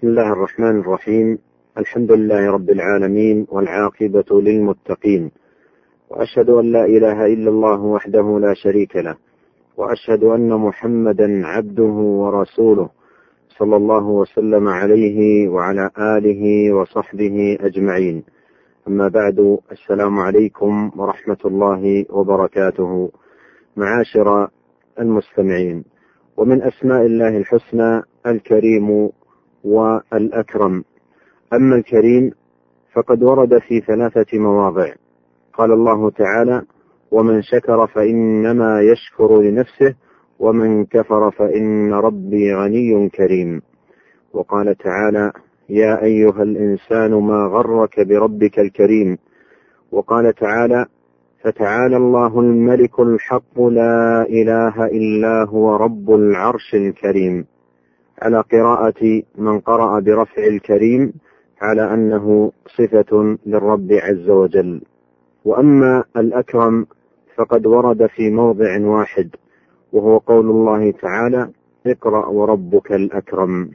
بسم الله الرحمن الرحيم. الحمد لله رب العالمين، والعاقبة للمتقين، وأشهد أن لا إله إلا الله وحده لا شريك له، وأشهد أن محمدا عبده ورسوله، صلى الله وسلم عليه وعلى آله وصحبه أجمعين. أما بعد، السلام عليكم ورحمة الله وبركاته. معاشر المستمعين، ومن أسماء الله الحسنى الكريم والأكرم. أما الكريم فقد ورد في 3 مواضع. قال الله تعالى: ومن شكر فإنما يشكر لنفسه، ومن كفر فإن ربي غني كريم. وقال تعالى: يا أيها الإنسان ما غرك بربك الكريم. وقال تعالى: فتعالى الله الملك الحق لا إله إلا هو رب العرش الكريم، على قراءة من قرأ برفع الكريم على أنه صفة للرب عز وجل. وأما الأكرم فقد ورد في موضع واحد، وهو قول الله تعالى: اقرأ وربك الأكرم.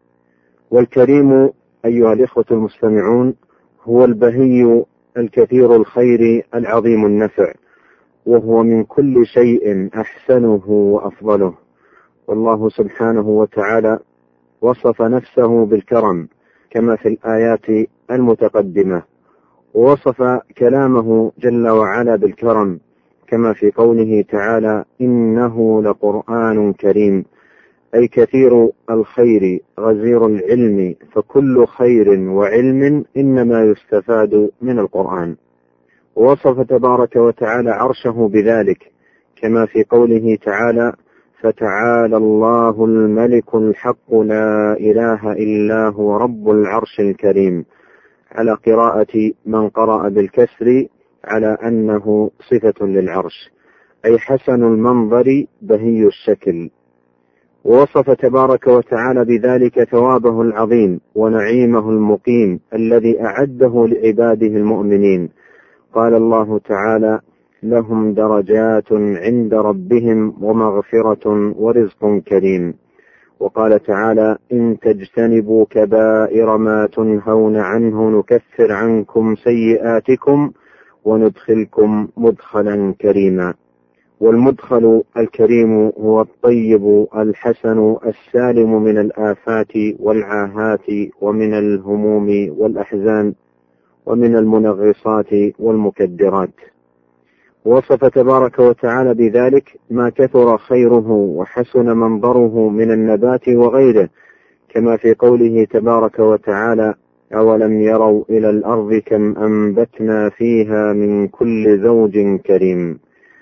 والكريم أيها الإخوة المستمعون هو البهي الكثير الخير العظيم النفع، وهو من كل شيء أحسنه وأفضله. والله سبحانه وتعالى وصف نفسه بالكرم كما في الآيات المتقدمة، ووصف كلامه جل وعلا بالكرم كما في قوله تعالى: إنه لقرآن كريم، أي كثير الخير غزير العلم، فكل خير وعلم إنما يستفاد من القرآن. ووصف تبارك وتعالى عرشه بذلك كما في قوله تعالى: فتعالى الله الملك الحق لا إله إلا هو رب العرش الكريم، على قراءة من قرأ بالكسر على أنه صفة للعرش، أي حسن المنظر بهي الشكل. ووصف تبارك وتعالى بذلك ثوابه العظيم ونعيمه المقيم الذي أعده لعباده المؤمنين. قال الله تعالى: لهم درجات عند ربهم ومغفرة ورزق كريم. وقال تعالى: إن تجتنبوا كبائر ما تنهون عنه نكفر عنكم سيئاتكم وندخلكم مدخلا كريما. والمدخل الكريم هو الطيب الحسن السالم من الآفات والعاهات ومن الهموم والأحزان ومن المنغصات والمكدرات. وصف تبارك وتعالى بذلك ما كثر خيره وحسن منظره من النبات وغيره، كما في قوله تبارك وتعالى: أولم يروا إلى الأرض كم أنبتنا فيها من كل زوج كريم.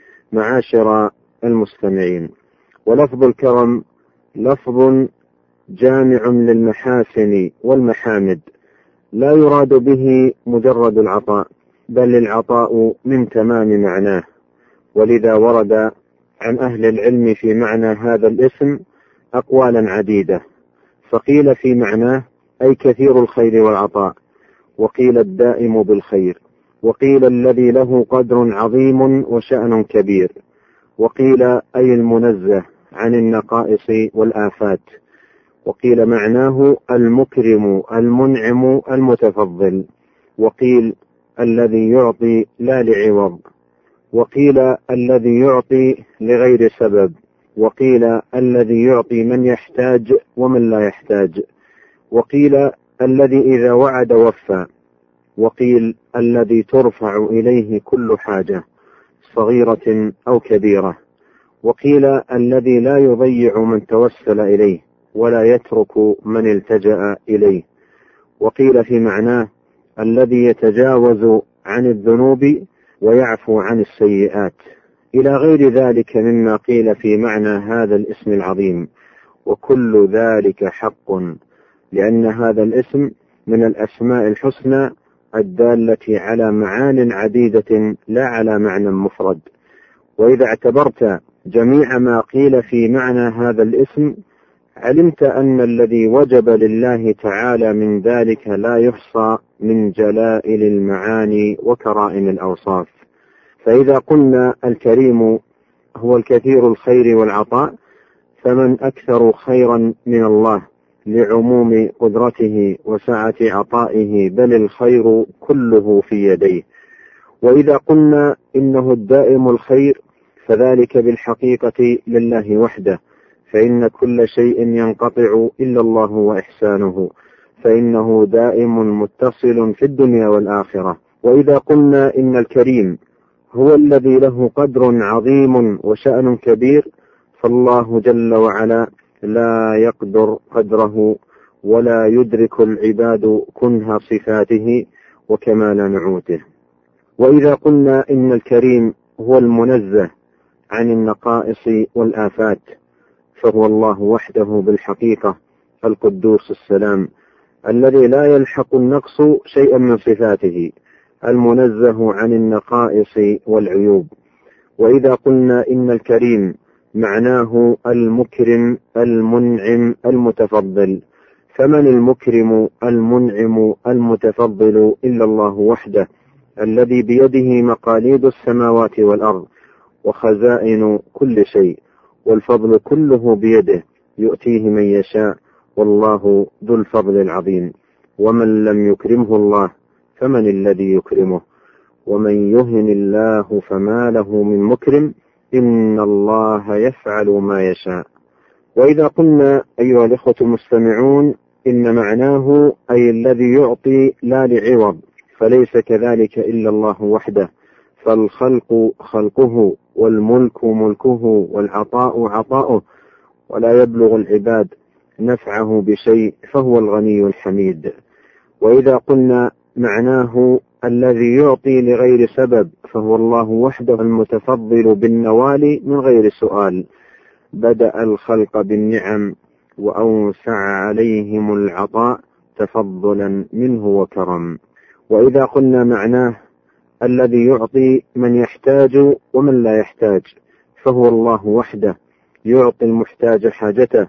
معاشر المستمعين، ولفظ الكرم لفظ جامع للمحاسن والمحامد، لا يراد به مجرد العطاء، بل العطاء من تمام معناه. ولذا ورد عن أهل العلم في معنى هذا الاسم أقوالا عديدة، فقيل في معناه أي كثير الخير والعطاء، وقيل الدائم بالخير، وقيل الذي له قدر عظيم وشأن كبير، وقيل أي المنزه عن النقائص والآفات، وقيل معناه المكرم المنعم المتفضل، وقيل الذي يعطي لا لعوض، وقيل الذي يعطي لغير سبب، وقيل الذي يعطي من يحتاج ومن لا يحتاج، وقيل الذي إذا وعد وفى، وقيل الذي ترفع إليه كل حاجة صغيرة أو كبيرة، وقيل الذي لا يضيع من توسل إليه ولا يترك من التجأ إليه، وقيل في معناه الذي يتجاوز عن الذنوب ويعفو عن السيئات، إلى غير ذلك مما قيل في معنى هذا الاسم العظيم. وكل ذلك حق، لأن هذا الاسم من الأسماء الحسنى الدالة على معان عديدة لا على معنى مفرد. وإذا اعتبرت جميع ما قيل في معنى هذا الاسم علمت أن الذي وجب لله تعالى من ذلك لا يحصى من جلائل المعاني وكرائم الأوصاف. فإذا قلنا الكريم هو الكثير الخير والعطاء، فمن أكثر خيرا من الله لعموم قدرته وسعة عطائه، بل الخير كله في يديه. وإذا قلنا إنه الدائم الخير فذلك بالحقيقة لله وحده، فإن كل شيء ينقطع إلا الله وإحسانه، فإنه دائم متصل في الدنيا والآخرة. وإذا قلنا إن الكريم هو الذي له قدر عظيم وشأن كبير، فالله جل وعلا لا يقدر قدره ولا يدرك العباد كنه صفاته وكمال نعوته. وإذا قلنا إن الكريم هو المنزه عن النقائص والآفات، فهو الله وحده بالحقيقة القدوس السلام الذي لا يلحق النقص شيئا من صفاته، المنزه عن النقائص والعيوب. وإذا قلنا إن الكريم معناه المكرم المنعم المتفضل، فمن المكرم المنعم المتفضل إلا الله وحده، الذي بيده مقاليد السماوات والأرض وخزائن كل شيء، والفضل كله بيده يؤتيه من يشاء، والله ذو الفضل العظيم. ومن لم يكرمه الله فمن الذي يكرمه؟ ومن يهن الله فما له من مكرم، إن الله يفعل ما يشاء. وإذا قلنا أيها الإخوة المستمعون إن معناه أي الذي يعطي لا لعوض، فليس كذلك إلا الله وحده، فالخلق خلقه والملك ملكه والعطاء عطاؤه، ولا يبلغ العباد نفعه بشيء، فهو الغني الحميد. وإذا قلنا معناه الذي يعطي لغير سبب، فهو الله وحده المتفضل بالنوال من غير سؤال، بدأ الخلق بالنعم وأوسع عليهم العطاء تفضلا منه وكرم. وإذا قلنا معناه الذي يعطي من يحتاج ومن لا يحتاج، فهو الله وحده يعطي المحتاج حاجته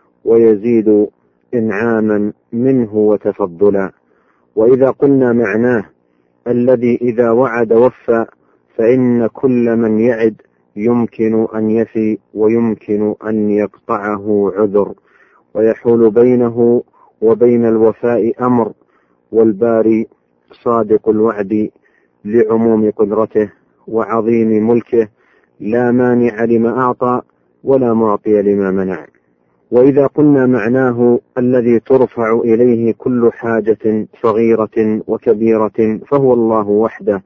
ويزيد إنعاما منه وتفضلا. وإذا قلنا معناه الذي إذا وعد وفى، فإن كل من يعد يمكن أن يفي ويمكن أن يقطعه عذر، ويحول بينه وبين الوفاء أمر، والباري صادق الوعد لعموم قدرته وعظيم ملكه، لا مانع لما أعطى ولا معطي لما منع. وإذا قلنا معناه الذي ترفع إليه كل حاجة صغيرة وكبيرة، فهو الله وحده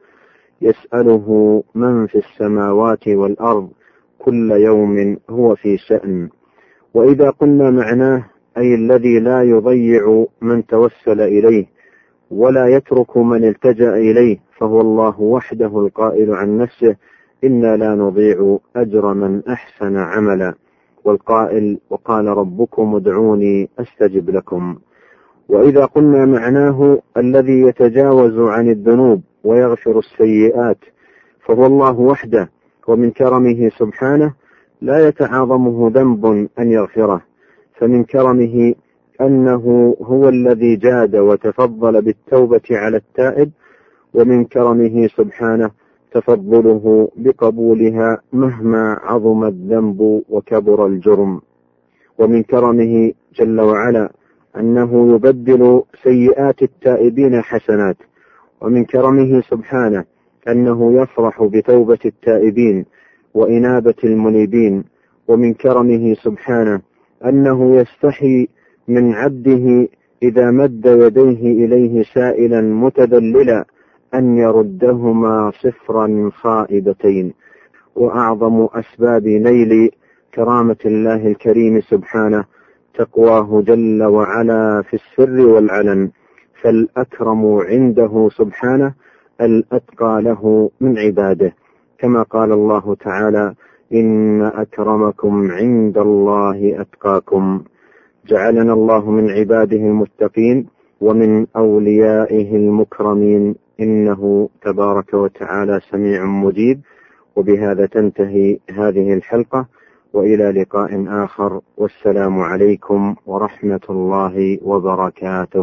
يسأله من في السماوات والأرض كل يوم هو في شأن. وإذا قلنا معناه أي الذي لا يضيع من توسل إليه ولا يترك من التجأ إليه، فهو الله وحده القائل عن نفسه إنا لا نضيع أجر من أحسن عملا، والقائل وقال ربكم ادعوني أستجب لكم. وإذا قلنا معناه الذي يتجاوز عن الذنوب ويغفر السيئات، فهو الله وحده، ومن كرمه سبحانه لا يتعاظمه ذنب أن يغفره، فمن كرمه أنه هو الذي جاد وتفضل بالتوبة على التائب، ومن كرمه سبحانه تفضله بقبولها مهما عظم الذنب وكبر الجرم. ومن كرمه جل وعلا أنه يبدل سيئات التائبين حسنات، ومن كرمه سبحانه أنه يفرح بتوبة التائبين وإنابة المنيبين، ومن كرمه سبحانه أنه يستحي من عبده إذا مد يديه إليه سائلا متذللا أن يردهما صفرا خائبتين. وأعظم أسباب نيل كرامة الله الكريم سبحانه تقواه جل وعلا في السر والعلن، فالأكرم عنده سبحانه الأتقى له من عباده، كما قال الله تعالى إن أكرمكم عند الله أتقاكم. جعلنا الله من عباده المتقين ومن أوليائه المكرمين، إنه تبارك وتعالى سميع مجيب. وبهذا تنتهي هذه الحلقة، وإلى لقاء آخر، والسلام عليكم ورحمة الله وبركاته.